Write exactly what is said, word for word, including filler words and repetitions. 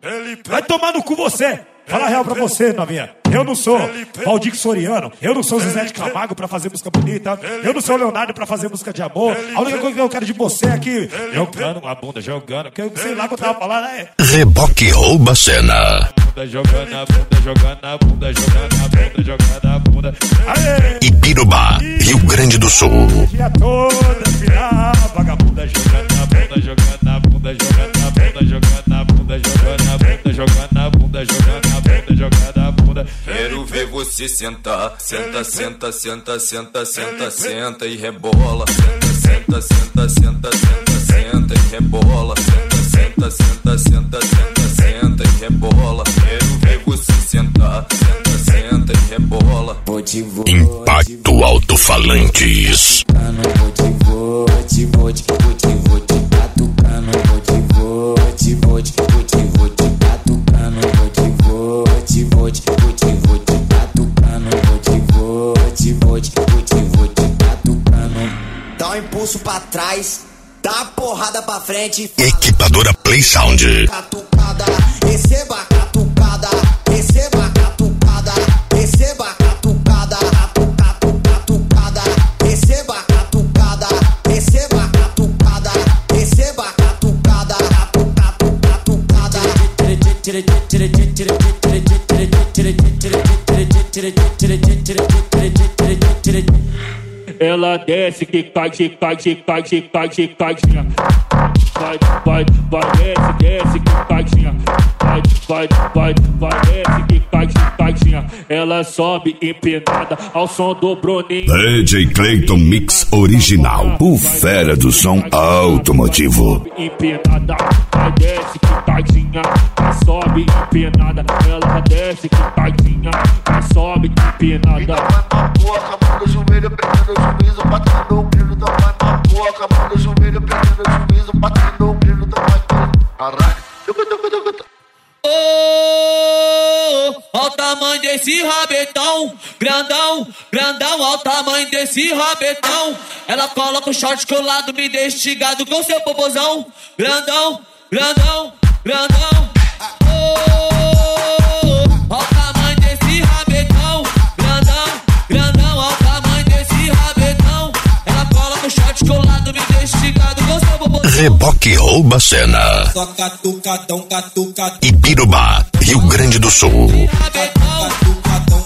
Vai tomar no cu você. Fala a real pra você, novinha. Eu não sou Valdir Soriano. Eu não sou Zezé de Camargo pra fazer música bonita. Eu não sou Leonardo pra fazer música de amor. A única coisa que eu quero de você é que jogando a bunda, jogando. Porque eu sei lá o que eu tava falando, é. Reboque rouba cena. Bunda jogando a bunda, jogando a bunda, jogando a bunda, jogando a bunda. Aê! Ibirubá, Rio Grande do Sul. Dia toda, virar, vagabunda jogando a bunda, jogando a bunda, jogando a bunda, jogando a bunda, jogando a bunda, jogando a bunda, jogando a bunda, jogando a bunda. Quero ver você sentar, senta, senta, senta, senta, senta, senta e rebola. Senta, senta, senta, senta, senta e rebola. Senta, senta, senta, senta, senta e rebola. Quero ver você sentar, senta, senta e rebola. Impacto Alto-Falantes. Dá um impulso pra trás, dá uma porrada pra frente. Equipadora Play Sound. Catucada, receba a catucada, receba a catucada, receba a catucada, catucada, receba a catucada, receba a catucada, receba a catucada, catucada. Ela desce, que cai, que cai, que cai, que cai, que cai, vai, vai, vai, desce, desce, que cai, vai, vai, vai, vai, desce, que cai, que cai, ela sobe empinada ao som do Bruninho. D J Clayton Mix Original, o fera do som automotivo. Empinada, vai, desce, que cai, vai, sobe empinada, ela desce, que cai, vai, sobe empinada. Boca, mão no joelho, pegando o juízo, batendo o brilho da mãe. Na boca, mão no joelho, pegando o juízo, batendo o brilho da mãe. Caralho, oh, ó o tamanho desse rabetão, grandão, grandão, ó o tamanho desse rabetão. Ela coloca o short colado, me deixa instigado com seu popozão, grandão, grandão, grandão. Oh, ó o tamanho desse rabetão, grandão, grandão, ó o tamanho desse rabetão. Ela coloca o short colado, me deixa instigado com seu popozão. Reboque rouba cena. Só catucadão, catucadão. Ibirubá, Rio Grande do Sul. Rabetão,